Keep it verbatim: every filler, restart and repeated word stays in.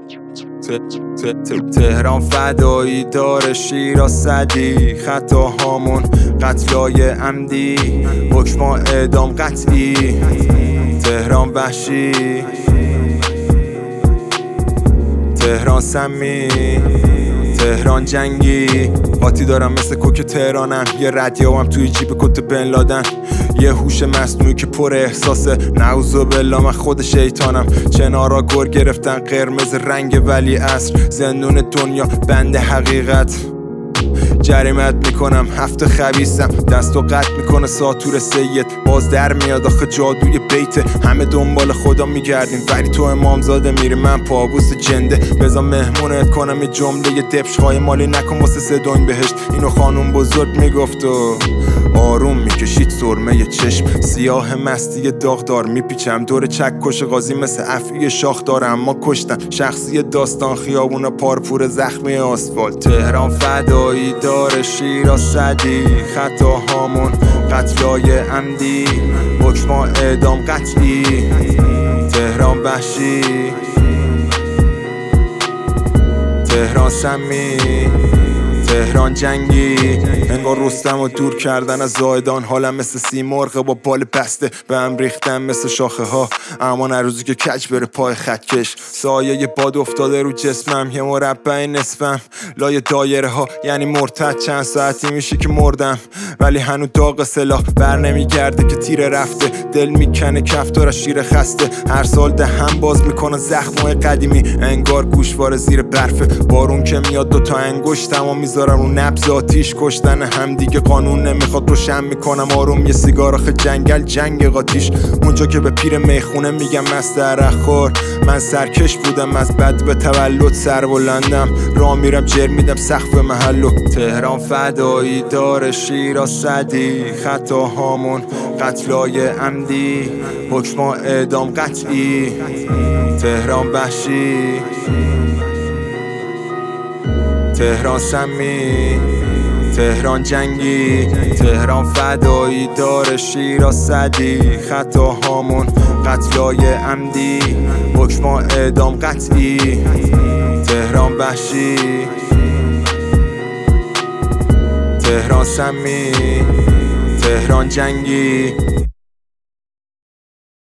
تهران فدایی داره، شیراز صدی، خطاهامون قتلای عمدی، حکم اعدام قطعی. تهران وحشی، تهران سمی، تهران جنگی. قاطی دارم مثل کوک تهرانم، یه ردیابم توی جیب کت بن لادن، یه هوش مصنوعی که پر احساسه. نعوذ بالله من خود شیطانم. چنارا گر گرفتن قرمز رنگ ولی عصر، زندون دنیا بند حقیقت. جریمت میکنم هفته خبیثم، دستو قطع میکنه ساتور سید. باز در میاد آخه جادوی بیته، همه دنبال خدا میگردیم ولی تو امامزاده میری، من پابوس جنده. بذار مهمونت کنم یه جمله یه دبش های مالی نکن واسه سدون بهشت. اینو خانوم بزرگ میگفت و آروم میکشید سرمه یه چشم. سیاه مستی داغدار میپیچم دور چکش قاضی مثل افعی شاخ داره، اما کشتن شخصی داستان خیابون پارپور زخمی آسفالت. تهران فدایی داره، شیراز صدی، خطاهامون قتلای عمدی، حکم اعدام قطعی. تهران وحشی، تهران سمی، تهران جنگی. انگار رستم رو دور کردن از زایدان، حالم مثل سیمرغ با بال بسته به هم ریختن مثل شاخه ها. اما نه روزی که کج بره پای خطکش، سایه یه باد افتاده رو جسمم، یه مربع نصفم لای دایره ها. یعنی مرتد چند ساعتی میشه که مردم ولی هنو داغ سلاح بر نمیگرده که تیر رفته. دل میکنه کفتار شیر خسته، هر سال ده هم باز میکنه زخمای قدیمی. انگار گوشواره زیر برفه، بارون که میاد دوتا انگشت تمام میذارم رو نبض آتیش. کشتن هم دیگه قانون نمیخواد، روشن میکنم آروم یه سیگار. آخه جنگل جنگ قاتیش، اونجا که به پیر میخونه میگم مست عرقخور. من سرکش بودم از بد به تولد، سر بلندم راه میرم جر میدم سقف محلو. تهران فدایی داره، شیراز صدی، خطاهامون قتلای عمدی، حکم اعدام قطعی. تهران وحشی، تهران سمی، تهران جنگی. تهران فدایی داره، شیراز صدی، خطاهامون قتلای عمدی، حکم اعدام قطعی. تهران وحشی، تهران سمی، تهران جنگی.